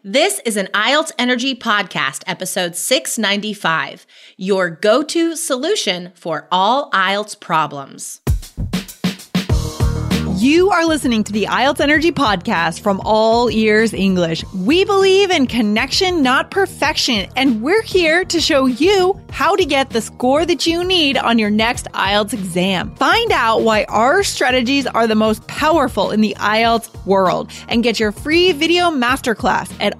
This is an IELTS Energy Podcast, episode 695, your go-to solution for all IELTS problems. You are listening to the IELTS Energy Podcast from All Ears English. We believe in connection, not perfection, and we're here to show you how to get the score that you need on your next IELTS exam. Find out why our strategies are the most powerful in the IELTS world and get your free video masterclass at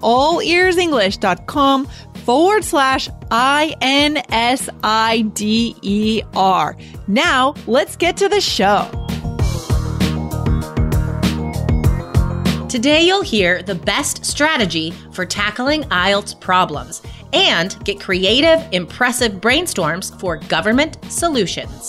allearsenglish.com/INSIDER. Now, let's get to the show. Today you'll hear the best strategy for tackling IELTS problems and get creative, impressive brainstorms for government solutions.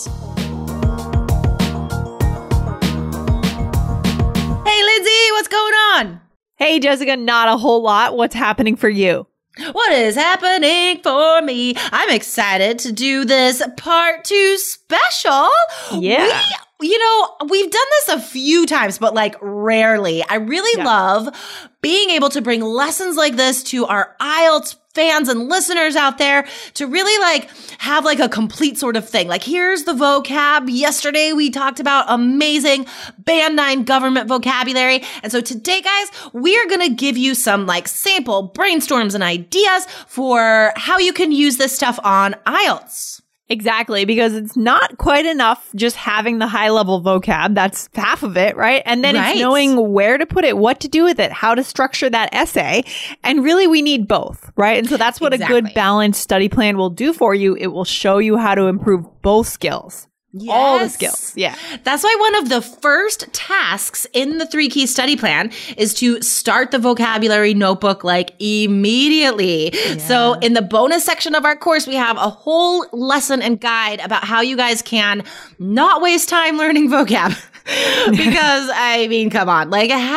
Hey, Lindsay, what's going on? Hey, Jessica, not a whole lot. What's happening for you? What is happening for me? I'm excited to do this part 2 special. Yeah. We've done this a few times, but like rarely. I really love being able to bring lessons like this to our IELTS fans and listeners out there to really like have like a complete sort of thing. Like here's the vocab. Yesterday we talked about amazing Band 9 government vocabulary. And so today, guys, we are going to give you some like sample brainstorms and ideas for how you can use this stuff on IELTS. Exactly, because it's not quite enough just having the high-level vocab. That's half of it, right? And then it's knowing where to put it, what to do with it, how to structure that essay. And really, we need both, right? And so that's what a good balanced study plan will do for you. It will show you how to improve both skills. Yes. All the skills. Yeah. That's why one of the first tasks in the 3-key study plan is to start the vocabulary notebook like immediately. Yeah. So in the bonus section of our course, we have a whole lesson and guide about how you guys can not waste time learning vocab. Because I mean, come on,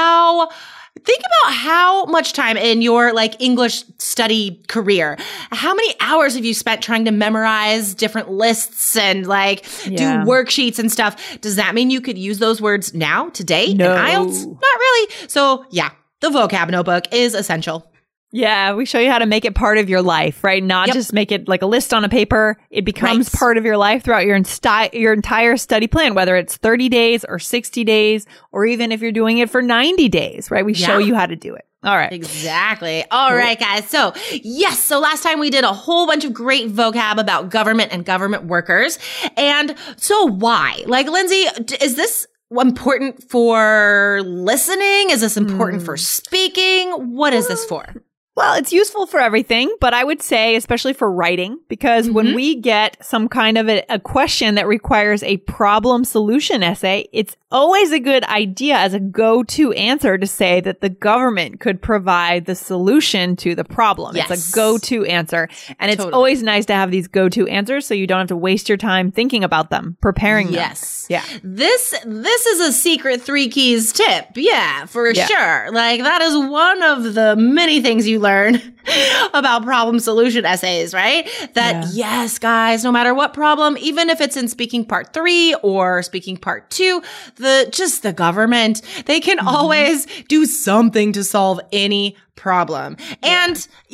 think about how much time in your like English study career, how many hours have you spent trying to memorize different lists and like do worksheets and stuff? Does that mean you could use those words now, today, No. in IELTS? Not really. So yeah, the vocab notebook is essential. Yeah, we show you how to make it part of your life, right? Not just make it like a list on a paper. It becomes part of your life throughout your entire study plan, whether it's 30 days or 60 days, or even if you're doing it for 90 days, right? We show you how to do it. All right. Exactly. All right, guys. So last time we did a whole bunch of great vocab about government and government workers. And so why? Like, Lindsay, is this important for listening? Is this important for speaking? What is this for? Well, it's useful for everything, but I would say especially for writing, because when we get some kind of a question that requires a problem solution essay, it's always a good idea as a go-to answer to say that the government could provide the solution to the problem. Yes. It's a go-to answer. And it's always nice to have these go-to answers so you don't have to waste your time thinking about them, preparing them. Yes. Yeah. This is a secret 3 keys tip. Yeah, for sure. Like that is one of the many things you learn about problem solution essays, right? That yes, guys, no matter what problem, even if it's in speaking part 3 or speaking part 2, the government, they can always do something to solve any problem. And,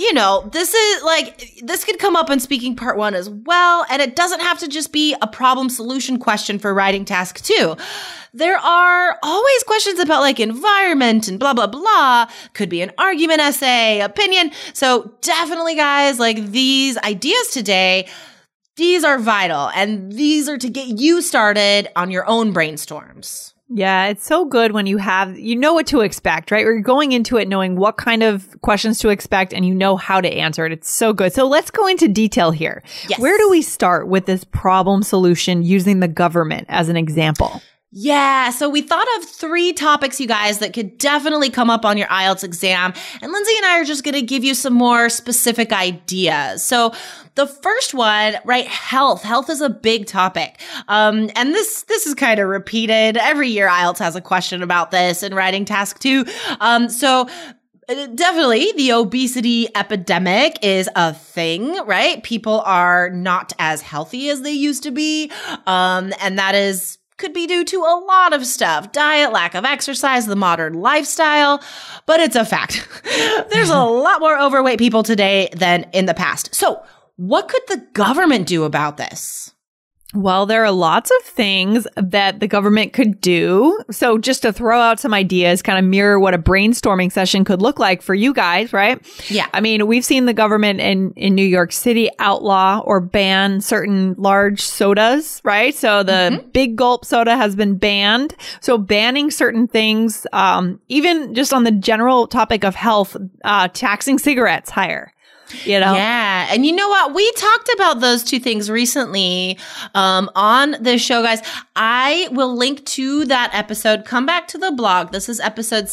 this could come up in speaking part 1 as well. And it doesn't have to just be a problem solution question for writing task 2. There are always questions about like environment and blah, blah, blah. Could be an argument essay, opinion. So definitely, guys, like these ideas today, these are vital. And these are to get you started on your own brainstorms. Yeah, it's so good when you know what to expect, right? You're going into it knowing what kind of questions to expect and you know how to answer it. It's so good. So let's go into detail here. Yes. Where do we start with this problem solution using the government as an example? Yeah, so we thought of 3 topics, you guys, that could definitely come up on your IELTS exam. And Lindsay and I are just going to give you some more specific ideas. So the first one, right, health. Health is a big topic. And this is kind of repeated. Every year IELTS has a question about this in writing task 2. Definitely, the obesity epidemic is a thing, right? People are not as healthy as they used to be. And that is could be due to a lot of stuff. Diet, lack of exercise, the modern lifestyle, but it's a fact. There's a lot more overweight people today than in the past. So what could the government do about this? Well, there are lots of things that the government could do. So just to throw out some ideas, kind of mirror what a brainstorming session could look like for you guys, right? Yeah. I mean, we've seen the government in New York City outlaw or ban certain large sodas, right? So the Big Gulp soda has been banned. So banning certain things, even just on the general topic of health, taxing cigarettes higher. You know? Yeah. And you know what? We talked about those two things recently on the show, guys. I will link to that episode. Come back to the blog. This is episode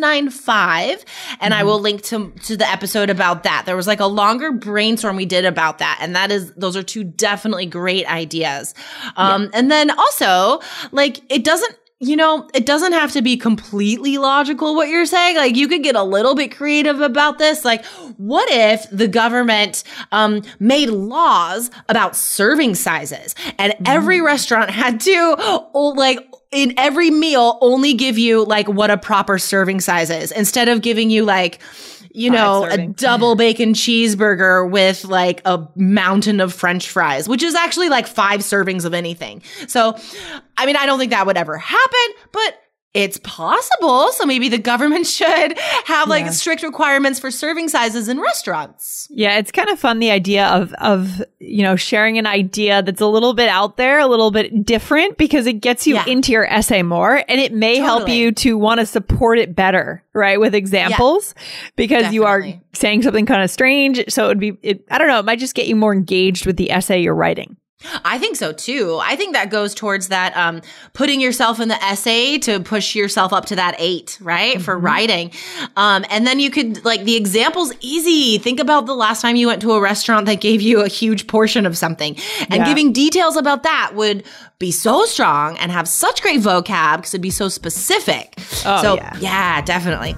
695. And I will link to the episode about that. There was like a longer brainstorm we did about that. And those are two definitely great ideas. And then also, like, it doesn't have to be completely logical what you're saying. Like, you could get a little bit creative about this. Like, what if the government made laws about serving sizes and every restaurant had to, like, in every meal only give you like what a proper serving size is instead of giving you like, you know, a double bacon cheeseburger with like a mountain of French fries, which is actually like 5 servings of anything. So, I mean, I don't think that would ever happen, but it's possible. So maybe the government should have like strict requirements for serving sizes in restaurants. Yeah, it's kind of fun, the idea of sharing an idea that's a little bit out there, a little bit different, because it gets you into your essay more, and it may help you to want to support it better, right? With examples, because you are saying something kind of strange. So I don't know, it might just get you more engaged with the essay you're writing. I think so too. I think that goes towards that putting yourself in the essay to push yourself up to that 8, right? For writing. And then you could, like, the example's easy. Think about the last time you went to a restaurant that gave you a huge portion of something. And giving details about that would be so strong and have such great vocab because it'd be so specific. Yeah, definitely.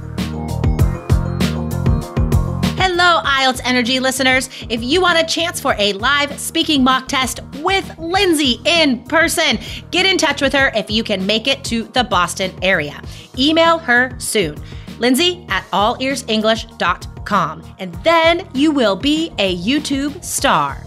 Hello, IELTS Energy listeners. If you want a chance for a live speaking mock test with Lindsay in person, get in touch with her if you can make it to the Boston area. Email her soon. Lindsay@allearsenglish.com. And then you will be a YouTube star.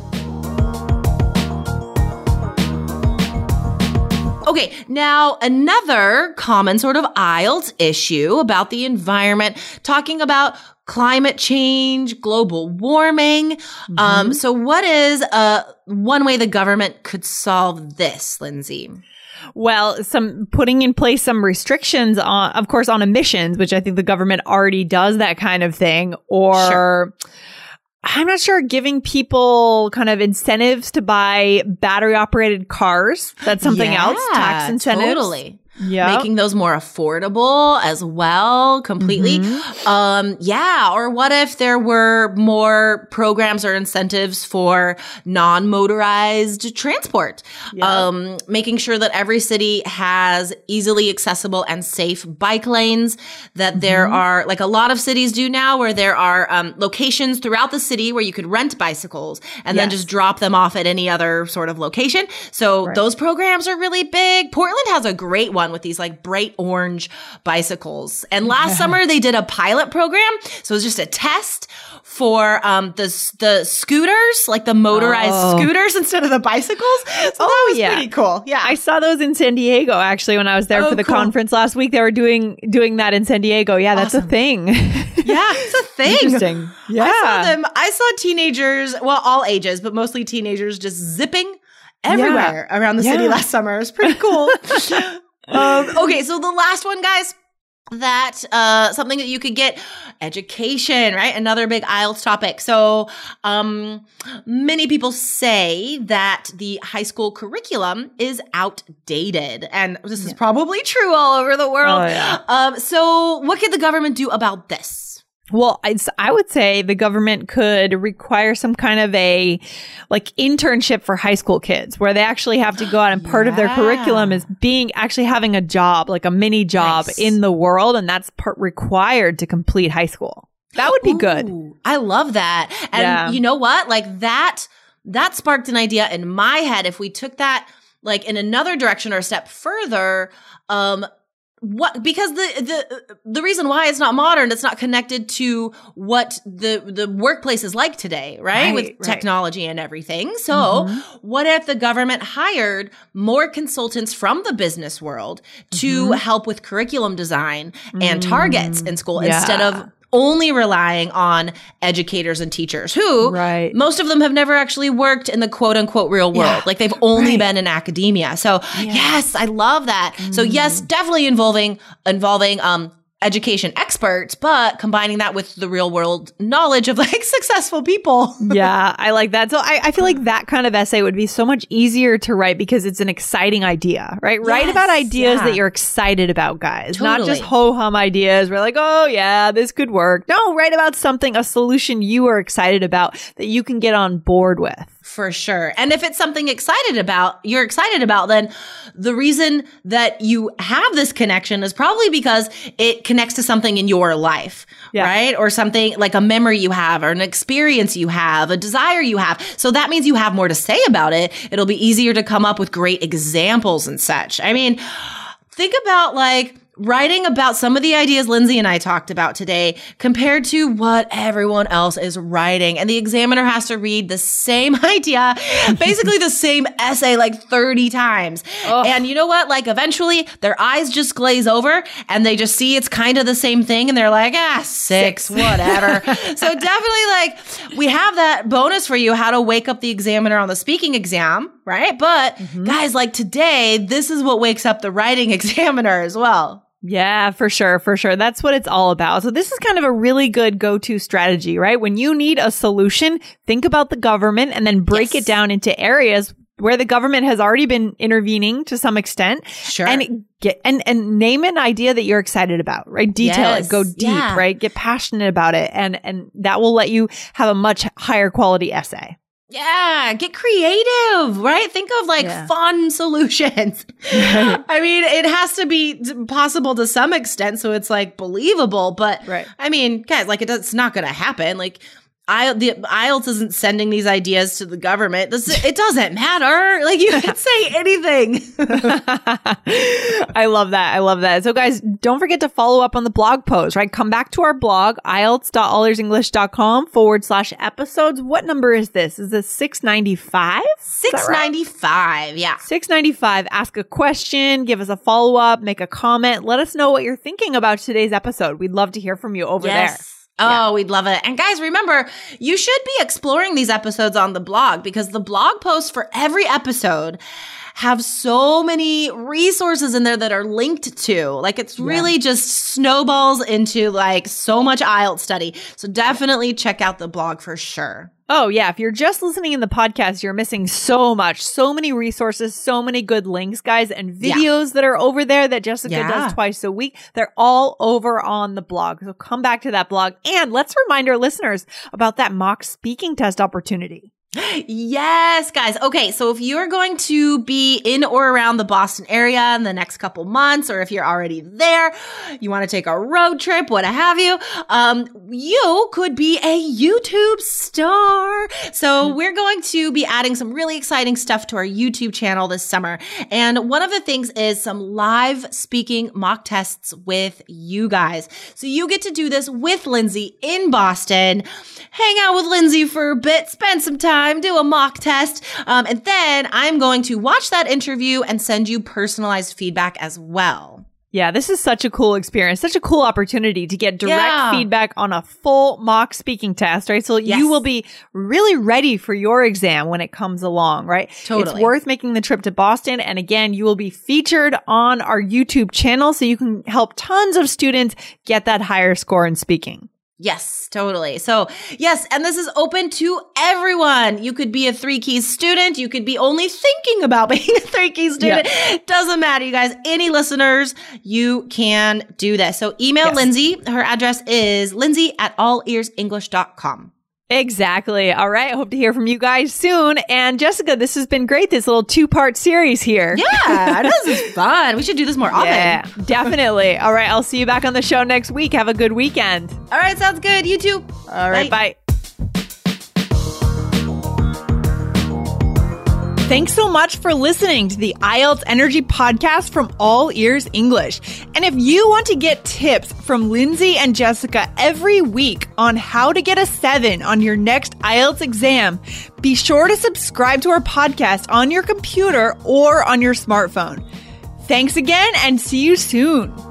Okay, now another common sort of IELTS issue about the environment, talking about climate change, global warming. So what is one way the government could solve this, Lindsay? Well, putting in place some restrictions on, of course, on emissions, which I think the government already does that kind of thing, or I'm not sure, giving people kind of incentives to buy battery operated cars. That's something else. Tax incentives. Totally. Yeah. Making those more affordable as well, completely. Or what if there were more programs or incentives for non-motorized transport? Making sure that every city has easily accessible and safe bike lanes, that there are, like a lot of cities do now, where there are locations throughout the city where you could rent bicycles and then just drop them off at any other sort of location. So those programs are really big. Portland has a great one with these like bright orange bicycles. And last summer they did a pilot program. So it was just a test for the scooters, like the motorized scooters instead of the bicycles. So that was pretty cool. Yeah. I saw those in San Diego actually when I was there for the conference last week. They were doing that in San Diego. Yeah, that's a thing. Yeah, it's a thing. Interesting. Yeah. I saw teenagers, well, all ages, but mostly teenagers, just zipping everywhere around the city last summer. It was pretty cool. Okay, so the last one, guys, that something that you could get, education, right? Another big IELTS topic. So many people say that the high school curriculum is outdated, and this is probably true all over the world. So what could the government do about this? Well, I would say the government could require some kind of a internship for high school kids, where they actually have to go out, and part of their curriculum is actually having a job, like a mini job in the world. And that's required to complete high school. That would be good. I love that. And you know what? Like that sparked an idea in my head. If we took that like in another direction or a step further, because the reason why it's not modern, it's not connected to what the workplace is like today, right? With technology and everything. So what if the government hired more consultants from the business world to help with curriculum design and targets in school instead of only relying on educators and teachers who most of them have never actually worked in the quote unquote real world. Like they've only been in academia. So yes, I love that. So yes, definitely involving education experts, but combining that with the real world knowledge of like successful people. Yeah, I like that. So I feel like that kind of essay would be so much easier to write because it's an exciting idea, right? Write about ideas that you're excited about, guys. Not just ho-hum ideas. We're like, oh yeah, this could work. No, write about something, a solution you are excited about that you can get on board with. For sure. And if it's something you're excited about, then the reason that you have this connection is probably because it connects to something in your life, right? Or something like a memory you have or an experience you have, a desire you have. So that means you have more to say about it. It'll be easier to come up with great examples and such. I mean, think about like writing about some of the ideas Lindsay and I talked about today compared to what everyone else is writing. And the examiner has to read the same idea, basically the same essay like 30 times. And you know what? Like eventually their eyes just glaze over and they just see it's kind of the same thing. And they're like, 6, whatever. So definitely like we have that bonus for you, how to wake up the examiner on the speaking exam, right? But guys, like today, this is what wakes up the writing examiner as well. Yeah, for sure. For sure. That's what it's all about. So this is kind of a really good go-to strategy, right? When you need a solution, think about the government and then break it down into areas where the government has already been intervening to some extent. Sure. And and name an idea that you're excited about, right? Detail it, go deep, right? Get passionate about it. And that will let you have a much higher quality essay. Yeah, get creative, right? Think of like fun solutions. I mean, it has to be possible to some extent, so it's like believable. But I mean, guys, like it's not going to happen. Like the IELTS isn't sending these ideas to the government. It doesn't matter. Like you can say anything. I love that. I love that. So guys, don't forget to follow up on the blog post, right? Come back to our blog, IELTS.allearsenglish.com/episodes. What number is this? Is this 695? 695. Yeah. 695. Ask a question, give us a follow up, make a comment. Let us know what you're thinking about today's episode. We'd love to hear from you over there. Oh, we'd love it. And guys, remember, you should be exploring these episodes on the blog because the blog posts for every episode have so many resources in there that are linked to. Like it's really just snowballs into like so much IELTS study. So definitely check out the blog for sure. Oh, yeah. If you're just listening in the podcast, you're missing so much, so many resources, so many good links, guys, and videos that are over there that Jessica does twice a week. They're all over on the blog. So come back to that blog. And let's remind our listeners about that mock speaking test opportunity. Yes, guys. Okay. So if you're going to be in or around the Boston area in the next couple months, or if you're already there, you want to take a road trip, what have you, you could be a YouTube star. So we're going to be adding some really exciting stuff to our YouTube channel this summer. And one of the things is some live speaking mock tests with you guys. So you get to do this with Lindsay in Boston, hang out with Lindsay for a bit, spend some time, do a mock test. And then I'm going to watch that interview and send you personalized feedback as well. Yeah, this is such a cool experience, such a cool opportunity to get direct feedback on a full mock speaking test, right? So you will be really ready for your exam when it comes along, right? Totally. It's worth making the trip to Boston. And again, you will be featured on our YouTube channel so you can help tons of students get that higher score in speaking. Yes, totally. So yes, and this is open to everyone. You could be a 3 Keys student. You could be only thinking about being a 3 Keys student. Doesn't matter, you guys. Any listeners, you can do this. So email Lindsay. Her address is lindsay@allearsenglish.com. Exactly. All right. I hope to hear from you guys soon. And Jessica, this has been great. This little 2-part series here. Yeah, this is fun. We should do this more often. Yeah, definitely. All right. I'll see you back on the show next week. Have a good weekend. All right. Sounds good. You too. All right. Bye. Thanks so much for listening to the IELTS Energy Podcast from All Ears English. And if you want to get tips from Lindsay and Jessica every week on how to get a 7 on your next IELTS exam, be sure to subscribe to our podcast on your computer or on your smartphone. Thanks again and see you soon.